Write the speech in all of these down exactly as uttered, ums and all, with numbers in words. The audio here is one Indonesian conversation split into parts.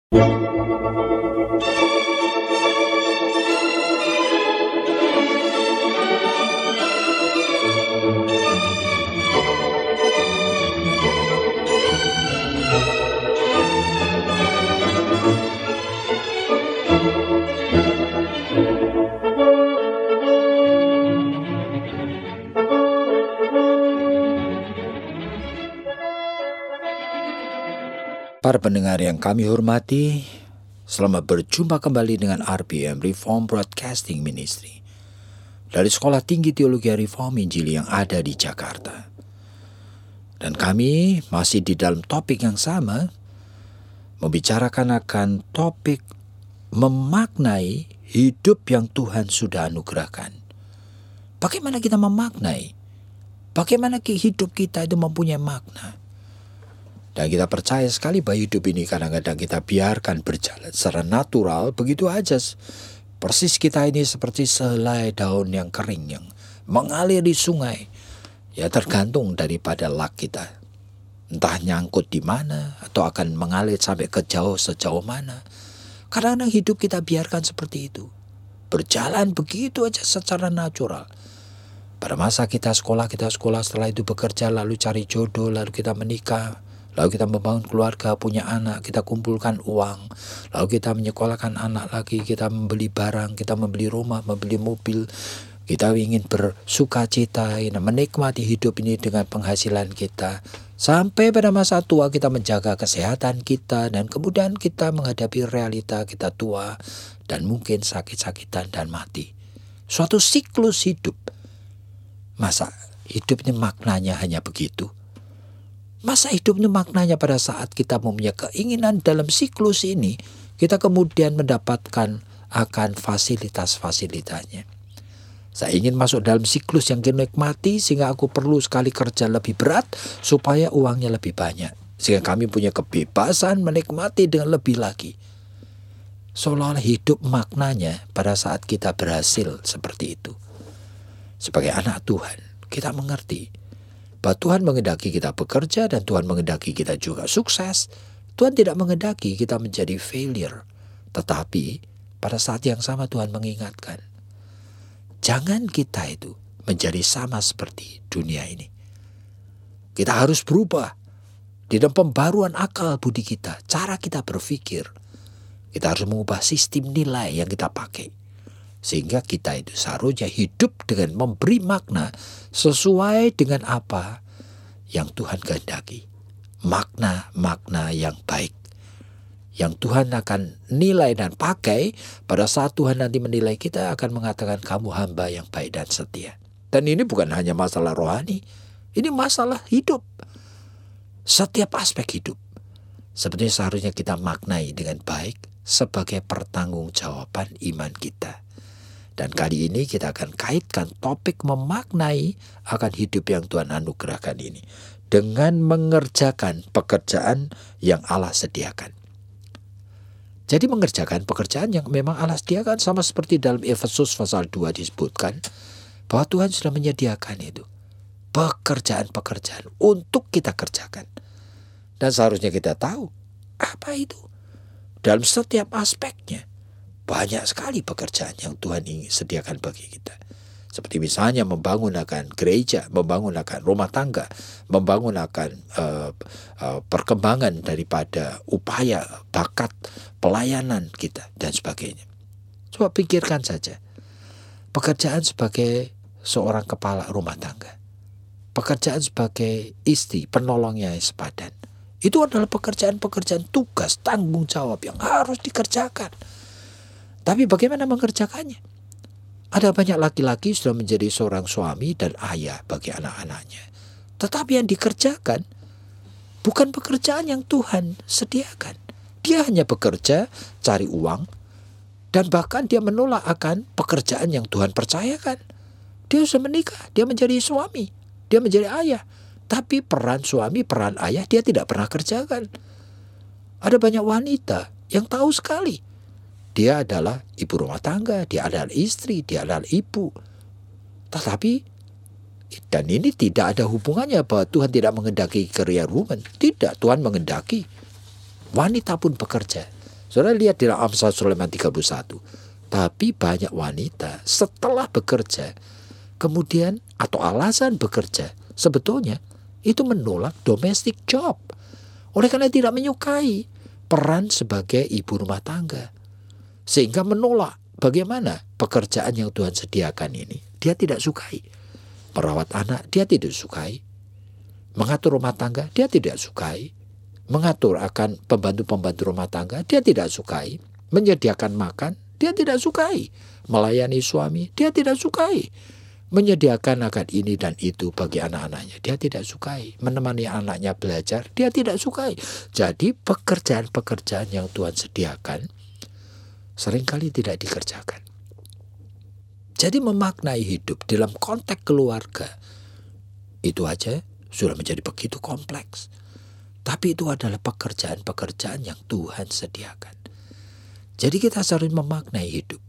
Para pendengar yang kami hormati, selamat berjumpa kembali dengan R B M Reform Broadcasting Ministry dari Sekolah Tinggi Teologi Reform Injili yang ada di Jakarta. Dan kami masih di dalam topik yang sama, membicarakan akan topik memaknai hidup yang Tuhan sudah anugerahkan. Bagaimana kita memaknai? Bagaimana hidup kita itu mempunyai makna? Dan kita percaya sekali bahwa hidup ini kadang-kadang kita biarkan berjalan secara natural, begitu aja. Persis kita ini seperti sehelai daun yang kering yang mengalir di sungai. Ya tergantung daripada luck kita. Entah nyangkut di mana atau akan mengalir sampai ke jauh sejauh mana. Kadang-kadang hidup kita biarkan seperti itu. Berjalan begitu aja secara natural. Pada masa kita sekolah, kita sekolah, setelah itu bekerja, lalu cari jodoh, lalu kita menikah. Lalu kita membangun keluarga, punya anak, kita kumpulkan uang. Lalu kita menyekolahkan anak lagi, kita membeli barang, kita membeli rumah, membeli mobil. Kita ingin bersuka cita, menikmati hidup ini dengan penghasilan kita. Sampai pada masa tua kita menjaga kesehatan kita, dan kemudian kita menghadapi realita kita tua, dan mungkin sakit-sakitan dan mati. Suatu siklus hidup. Masa hidup ini maknanya hanya begitu? Masa hidup ini maknanya pada saat kita mempunyai keinginan dalam siklus ini, kita kemudian mendapatkan akan fasilitas-fasilitasnya. Saya ingin masuk dalam siklus yang dinikmati sehingga aku perlu sekali kerja lebih berat supaya uangnya lebih banyak. Sehingga kami punya kebebasan menikmati dengan lebih lagi. Seolah-olah hidup maknanya pada saat kita berhasil seperti itu. Sebagai anak Tuhan, kita mengerti bahwa Tuhan menghendaki kita bekerja dan Tuhan menghendaki kita juga sukses. Tuhan tidak menghendaki kita menjadi failure. Tetapi pada saat yang sama Tuhan mengingatkan, jangan kita itu menjadi sama seperti dunia ini. Kita harus berubah di dalam pembaruan akal budi kita, cara kita berpikir. Kita harus mengubah sistem nilai yang kita pakai. Sehingga kita itu seharusnya hidup dengan memberi makna sesuai dengan apa yang Tuhan kehendaki. Makna-makna yang baik. Yang Tuhan akan nilai dan pakai pada saat Tuhan nanti menilai kita akan mengatakan kamu hamba yang baik dan setia. Dan ini bukan hanya masalah rohani. Ini masalah hidup. Setiap aspek hidup. Sebenarnya seharusnya kita maknai dengan baik sebagai pertanggungjawaban iman kita. Dan kali ini kita akan kaitkan topik memaknai akan hidup yang Tuhan anugerahkan ini dengan mengerjakan pekerjaan yang Allah sediakan. Jadi mengerjakan pekerjaan yang memang Allah sediakan sama seperti dalam Efesus pasal dua disebutkan bahwa Tuhan sudah menyediakan itu. Pekerjaan-pekerjaan untuk kita kerjakan. Dan seharusnya kita tahu apa itu. Dalam setiap aspeknya. Banyak sekali pekerjaan yang Tuhan ingin sediakan bagi kita. Seperti misalnya membangun akan gereja, membangun akan rumah tangga, membangun akan uh, uh, perkembangan daripada upaya, bakat, pelayanan kita, dan sebagainya. Coba pikirkan saja. Pekerjaan sebagai seorang kepala rumah tangga. Pekerjaan sebagai istri, penolongnya yang sepadan. Itu adalah pekerjaan-pekerjaan tugas, tanggung jawab yang harus dikerjakan. Tapi bagaimana mengerjakannya? Ada banyak laki-laki sudah menjadi seorang suami dan ayah bagi anak-anaknya. Tetapi yang dikerjakan bukan pekerjaan yang Tuhan sediakan. Dia hanya bekerja, cari uang, dan bahkan dia menolak akan pekerjaan yang Tuhan percayakan. Dia sudah menikah, dia menjadi suami, dia menjadi ayah. Tapi peran suami, peran ayah dia tidak pernah kerjakan. Ada banyak wanita yang tahu sekali. Dia adalah ibu rumah tangga, dia adalah istri, dia adalah ibu. Tetapi, dan ini tidak ada hubungannya bahwa Tuhan tidak menghendaki career woman. Tidak, Tuhan menghendaki wanita pun bekerja. Saudara lihat di Amsal Sulaiman tiga puluh satu. Tapi banyak wanita setelah bekerja, kemudian atau alasan bekerja, sebetulnya itu menolak domestic job. Oleh karena tidak menyukai peran sebagai ibu rumah tangga. Sehingga menolak bagaimana pekerjaan yang Tuhan sediakan ini. Dia tidak sukai. Merawat anak, dia tidak sukai. Mengatur rumah tangga, dia tidak sukai. Mengatur akan pembantu-pembantu rumah tangga, dia tidak sukai. Menyediakan makan, dia tidak sukai. Melayani suami, dia tidak sukai. Menyediakan akan ini dan itu bagi anak-anaknya, dia tidak sukai. Menemani anaknya belajar, dia tidak sukai. Jadi pekerjaan-pekerjaan yang Tuhan sediakan seringkali tidak dikerjakan. Jadi memaknai hidup dalam konteks keluarga itu aja sudah menjadi begitu kompleks. Tapi itu adalah pekerjaan-pekerjaan yang Tuhan sediakan. Jadi kita harus memaknai hidup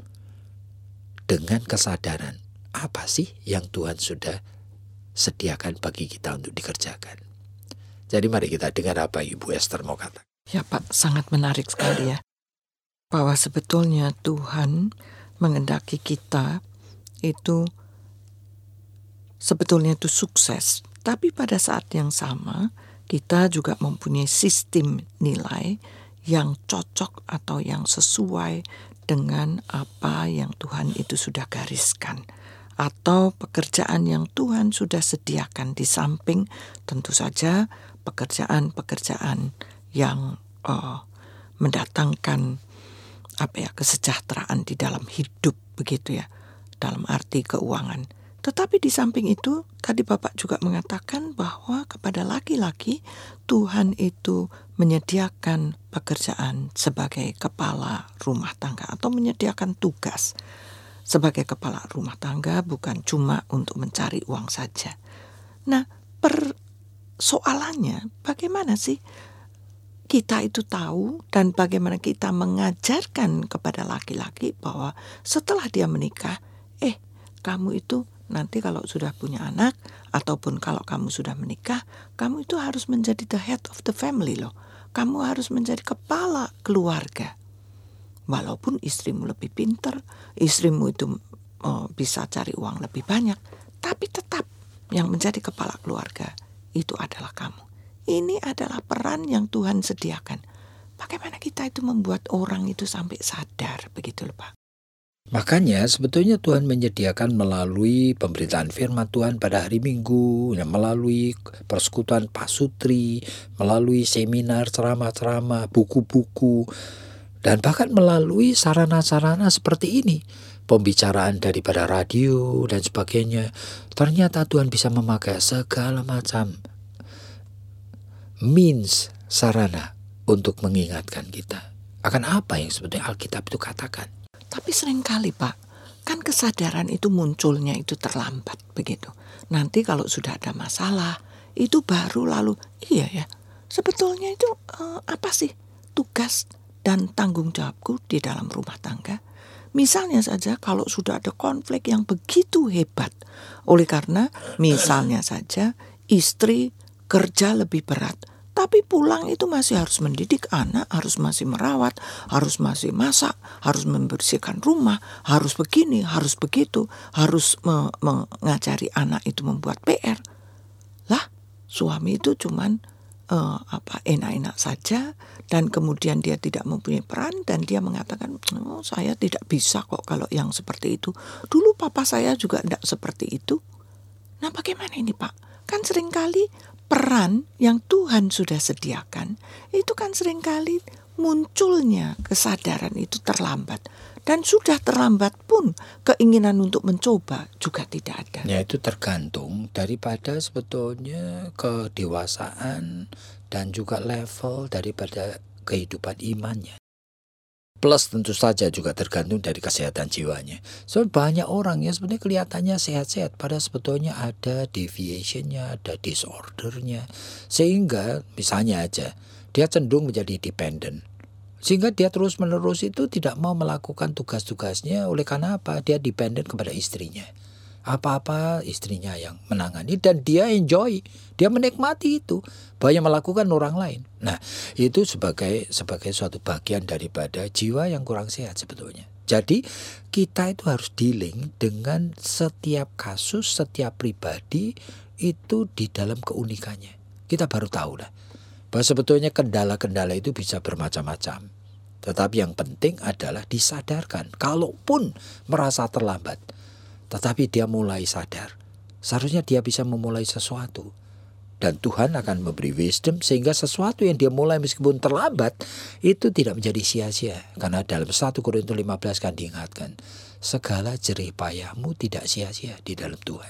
dengan kesadaran apa sih yang Tuhan sudah sediakan bagi kita untuk dikerjakan. Jadi mari kita dengar apa Ibu Esther mau katakan. Ya Pak, sangat menarik sekali ya. Bahwa sebetulnya Tuhan mengendaki kita itu sebetulnya itu sukses. Tapi pada saat yang sama kita juga mempunyai sistem nilai yang cocok atau yang sesuai dengan apa yang Tuhan itu sudah gariskan. Atau pekerjaan yang Tuhan sudah sediakan di samping tentu saja pekerjaan-pekerjaan yang uh, mendatangkan apa ya kesejahteraan di dalam hidup begitu ya, dalam arti keuangan. Tetapi di samping itu tadi Bapak juga mengatakan bahwa kepada laki-laki Tuhan itu menyediakan pekerjaan sebagai kepala rumah tangga atau menyediakan tugas sebagai kepala rumah tangga bukan cuma untuk mencari uang saja. Nah, persoalannya bagaimana sih kita itu tahu dan bagaimana kita mengajarkan kepada laki-laki bahwa setelah dia menikah, eh kamu itu nanti kalau sudah punya anak ataupun kalau kamu sudah menikah, kamu itu harus menjadi the head of the family loh. Kamu harus menjadi kepala keluarga. Walaupun istrimu lebih pintar, istrimu itu oh, bisa cari uang lebih banyak, tapi tetap yang menjadi kepala keluarga itu adalah kamu. Ini adalah peran yang Tuhan sediakan. Bagaimana kita itu membuat orang itu sampai sadar, begitu loh Pak. Makanya sebetulnya Tuhan menyediakan melalui pemberitaan firman Tuhan pada hari Minggu, ya, melalui persekutuan pasutri, melalui seminar, ceramah-ceramah, buku-buku, dan bahkan melalui sarana-sarana seperti ini. Pembicaraan daripada radio dan sebagainya. Ternyata Tuhan bisa memakai segala macam means, sarana untuk mengingatkan kita akan apa yang sebetulnya Alkitab itu katakan. Tapi seringkali Pak, kan kesadaran itu munculnya itu terlambat begitu. Nanti kalau sudah ada masalah, itu baru lalu, iya ya, sebetulnya itu eh, apa sih tugas dan tanggung jawabku di dalam rumah tangga? Misalnya saja kalau sudah ada konflik yang begitu hebat, oleh karena misalnya saja istri kerja lebih berat, tapi pulang itu masih harus mendidik anak, harus masih merawat, harus masih masak, harus membersihkan rumah, harus begini, harus begitu, harus me- mengajari anak itu membuat P R. Lah, suami itu cuman uh, apa enak-enak saja dan kemudian dia tidak mempunyai peran dan dia mengatakan, oh, saya tidak bisa kok kalau yang seperti itu. Dulu papa saya juga tidak seperti itu. Nah, bagaimana ini Pak? Kan seringkali peran yang Tuhan sudah sediakan itu kan seringkali munculnya kesadaran itu terlambat. Dan sudah terlambat pun keinginan untuk mencoba juga tidak ada. Ya, itu tergantung daripada sebetulnya kedewasaan dan juga level daripada kehidupan imannya. Plus tentu saja juga tergantung dari kesehatan jiwanya. So banyak orang yang sebenarnya kelihatannya sehat-sehat, padahal sebetulnya ada deviationnya, ada disordernya. Sehingga misalnya aja dia cenderung menjadi dependent. Sehingga dia terus-menerus itu tidak mau melakukan tugas-tugasnya. Oleh karena apa? Dia dependent kepada istrinya. Apa-apa istrinya yang menangani dan dia enjoy, dia menikmati itu, bahwa melakukan orang lain. Nah, itu sebagai sebagai suatu bagian daripada jiwa yang kurang sehat sebetulnya. Jadi kita itu harus dealing dengan setiap kasus, setiap pribadi itu di dalam keunikannya. Kita baru tahu lah bahwa sebetulnya kendala-kendala itu bisa bermacam-macam. Tetapi yang penting adalah disadarkan. Kalaupun merasa terlambat, tetapi dia mulai sadar, seharusnya dia bisa memulai sesuatu. Dan Tuhan akan memberi wisdom sehingga sesuatu yang dia mulai meskipun terlambat itu tidak menjadi sia-sia. Karena dalam satu Korintus lima belas kan diingatkan, segala jerih payahmu tidak sia-sia di dalam Tuhan.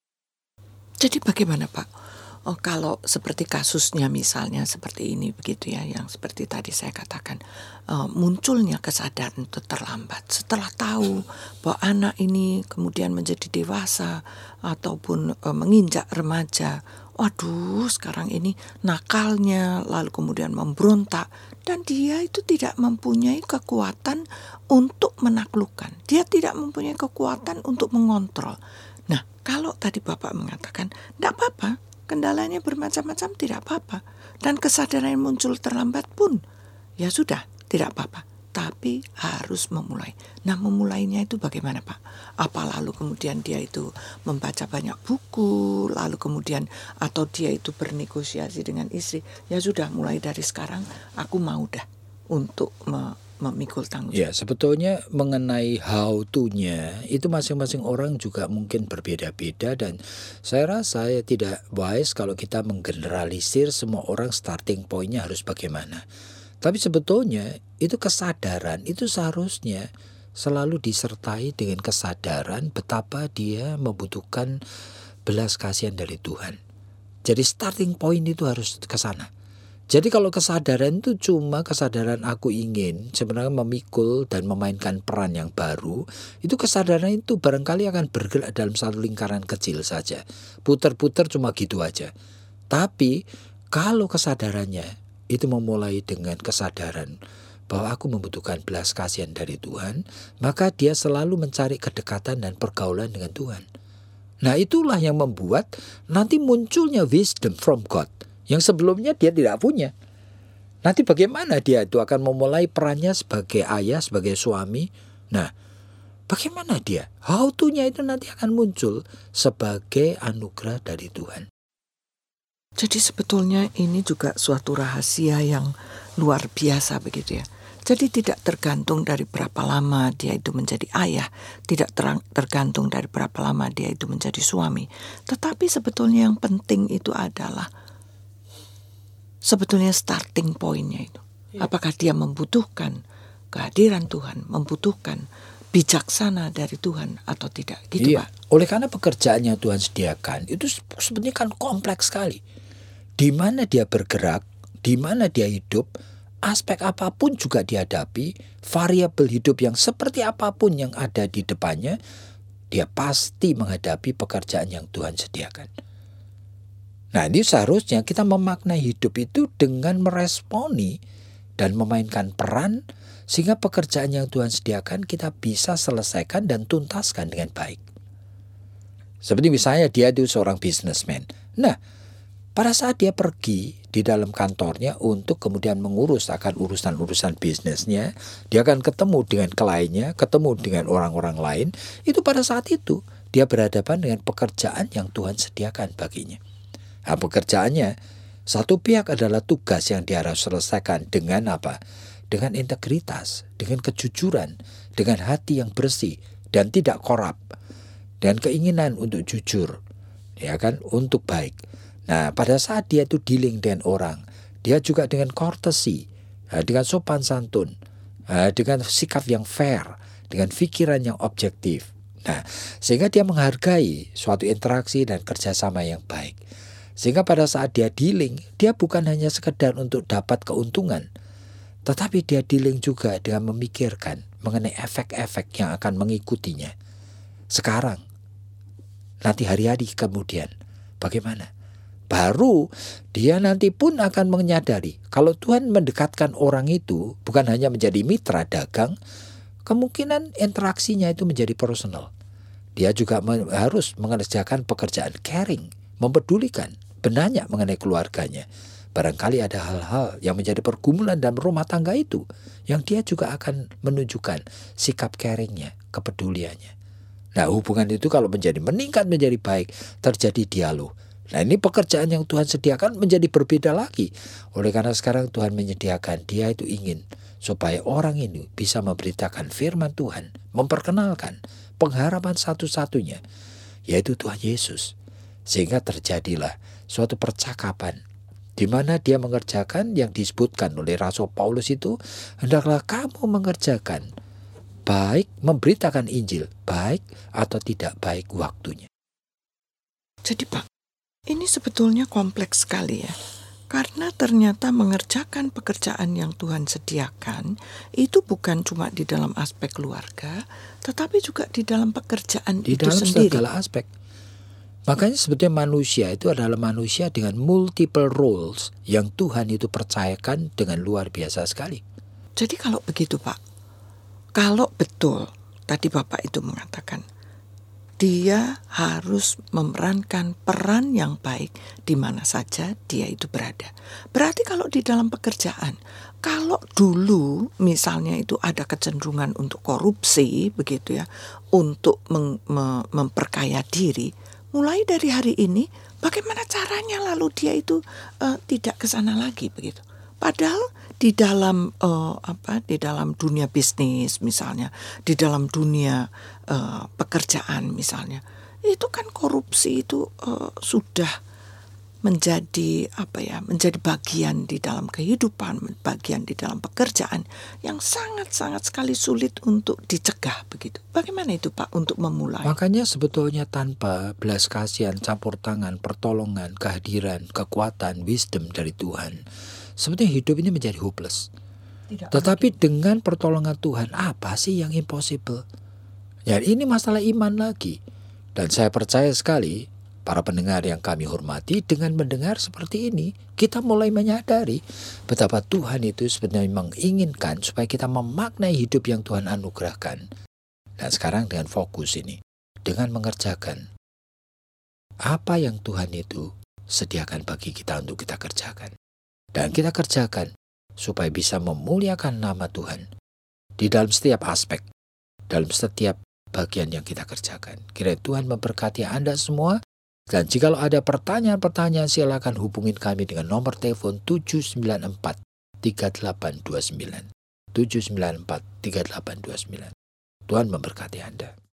Jadi bagaimana Pak? Oh, kalau seperti kasusnya misalnya seperti ini begitu ya, yang seperti tadi saya katakan, uh, munculnya kesadaran itu terlambat setelah tahu bahwa anak ini kemudian menjadi dewasa ataupun uh, menginjak remaja. Waduh, sekarang ini nakalnya, lalu kemudian memberontak, dan dia itu tidak mempunyai kekuatan untuk menaklukkan. Dia tidak mempunyai kekuatan untuk mengontrol. Nah, kalau tadi Bapak mengatakan, tidak apa-apa, kendalanya bermacam-macam, tidak apa-apa. Dan kesadaran yang muncul terlambat pun, ya sudah, tidak apa-apa. Tapi harus memulai. Nah, memulainya itu bagaimana Pak? Apa lalu kemudian dia itu membaca banyak buku, lalu kemudian atau dia itu bernegosiasi dengan istri. Ya sudah, mulai dari sekarang aku mau dah untuk me- memikul tanggung jawab. Ya, sebetulnya mengenai how to-nya itu masing-masing orang juga mungkin berbeda-beda, dan saya rasa ya tidak wise kalau kita menggeneralisir semua orang starting point-nya harus bagaimana. Tapi sebetulnya itu kesadaran itu seharusnya selalu disertai dengan kesadaran betapa dia membutuhkan belas kasihan dari Tuhan. Jadi starting point itu harus ke sana. Jadi kalau kesadaran itu cuma kesadaran aku ingin sebenarnya memikul dan memainkan peran yang baru, itu kesadaran itu barangkali akan bergerak dalam satu lingkaran kecil saja. Putar-putar cuma gitu aja. Tapi kalau kesadarannya itu memulai dengan kesadaran bahwa aku membutuhkan belas kasihan dari Tuhan, maka dia selalu mencari kedekatan dan pergaulan dengan Tuhan. Nah, itulah yang membuat nanti munculnya wisdom from God yang sebelumnya dia tidak punya. Nanti bagaimana dia itu akan memulai perannya sebagai ayah, sebagai suami. Nah, bagaimana dia? How to-nya itu nanti akan muncul sebagai anugerah dari Tuhan. Jadi sebetulnya ini juga suatu rahasia yang luar biasa begitu ya. Jadi tidak tergantung dari berapa lama dia itu menjadi ayah, tidak terang, tergantung dari berapa lama dia itu menjadi suami. Tetapi sebetulnya yang penting itu adalah sebetulnya starting point-nya itu. Apakah dia membutuhkan kehadiran Tuhan, membutuhkan bijaksana dari Tuhan atau tidak, gitu Iya, Pak. oleh karena pekerjaan yang Tuhan sediakan itu sebenarnya kan kompleks sekali. Di mana dia bergerak, di mana dia hidup, aspek apapun juga dihadapi, variabel hidup yang seperti apapun yang ada di depannya, dia pasti menghadapi pekerjaan yang Tuhan sediakan. Nah, ini seharusnya kita memaknai hidup itu dengan meresponi dan memainkan peran, sehingga pekerjaan yang Tuhan sediakan kita bisa selesaikan dan tuntaskan dengan baik. Seperti misalnya dia itu seorang businessman. Nah, pada saat dia pergi di dalam kantornya untuk kemudian mengurus akan urusan-urusan bisnisnya, dia akan ketemu dengan kliennya, ketemu dengan orang-orang lain. Itu pada saat itu dia berhadapan dengan pekerjaan yang Tuhan sediakan baginya. Nah, pekerjaannya satu pihak adalah tugas yang dia harus selesaikan dengan apa? Dengan integritas, dengan kejujuran, dengan hati yang bersih dan tidak korup, dan keinginan untuk jujur, ya kan, untuk baik. Nah, pada saat dia itu dealing dengan orang, dia juga dengan courtesy, dengan sopan santun, dengan sikap yang fair, dengan pikiran yang objektif. Nah, sehingga dia menghargai suatu interaksi dan kerjasama yang baik. Sehingga pada saat dia dealing, dia bukan hanya sekedar untuk dapat keuntungan, tetapi dia dealing juga dengan memikirkan mengenai efek-efek yang akan mengikutinya. Sekarang, nanti hari-hari kemudian, bagaimana? Baru dia nanti pun akan menyadari kalau Tuhan mendekatkan orang itu bukan hanya menjadi mitra dagang, kemungkinan interaksinya itu menjadi personal. Dia juga me- harus mengerjakan pekerjaan caring, mempedulikan, banyak mengenai keluarganya. Barangkali ada hal-hal yang menjadi pergumulan dalam rumah tangga itu, yang dia juga akan menunjukkan sikap caringnya, kepeduliannya. Nah, hubungan itu kalau menjadi meningkat, menjadi baik, terjadi dialog. Nah, ini pekerjaan yang Tuhan sediakan menjadi berbeda lagi. Oleh karena sekarang Tuhan menyediakan, dia itu ingin supaya orang ini bisa memberitakan firman Tuhan, memperkenalkan pengharapan satu-satunya, yaitu Tuhan Yesus. Sehingga terjadilah suatu percakapan di mana dia mengerjakan yang disebutkan oleh Rasul Paulus itu, hendaklah kamu mengerjakan baik, memberitakan Injil, baik atau tidak baik waktunya. Jadi Pak, ini sebetulnya kompleks sekali ya. Karena ternyata mengerjakan pekerjaan yang Tuhan sediakan itu bukan cuma di dalam aspek keluarga, tetapi juga di dalam pekerjaan Di itu dalam sendiri. segala aspek. Makanya sebetulnya manusia itu adalah manusia dengan multiple roles yang Tuhan itu percayakan dengan luar biasa sekali. Jadi kalau begitu Pak, kalau betul tadi Bapak itu mengatakan, dia harus memerankan peran yang baik di mana saja dia itu berada. Berarti kalau di dalam pekerjaan, kalau dulu misalnya itu ada kecenderungan untuk korupsi begitu ya, untuk mem- mem- memperkaya diri, mulai dari hari ini bagaimana caranya lalu dia itu uh, tidak ke sana lagi begitu. Padahal di dalam uh, apa di dalam dunia bisnis misalnya, di dalam dunia uh, pekerjaan misalnya, itu kan korupsi itu uh, sudah menjadi apa ya, menjadi bagian di dalam kehidupan, bagian di dalam pekerjaan yang sangat-sangat sekali sulit untuk dicegah begitu. Bagaimana itu Pak untuk memulai? Makanya sebetulnya tanpa belas kasihan, campur tangan, pertolongan, kehadiran, kekuatan, wisdom dari Tuhan, sebetulnya hidup ini menjadi hopeless. Tidak Tetapi mungkin. dengan pertolongan Tuhan, apa sih yang impossible? Ya, ini masalah iman lagi. Dan saya percaya sekali, para pendengar yang kami hormati, dengan mendengar seperti ini, kita mulai menyadari betapa Tuhan itu sebenarnya menginginkan supaya kita memaknai hidup yang Tuhan anugerahkan. Dan sekarang dengan fokus ini, dengan mengerjakan apa yang Tuhan itu sediakan bagi kita untuk kita kerjakan. Dan kita kerjakan supaya bisa memuliakan nama Tuhan di dalam setiap aspek, dalam setiap bagian yang kita kerjakan. Kiranya Tuhan memberkati Anda semua. Dan jika ada pertanyaan-pertanyaan, silakan hubungin kami dengan nomor telepon tujuh sembilan empat tiga delapan dua sembilan. tujuh sembilan empat tiga delapan dua sembilan. Tuhan memberkati Anda.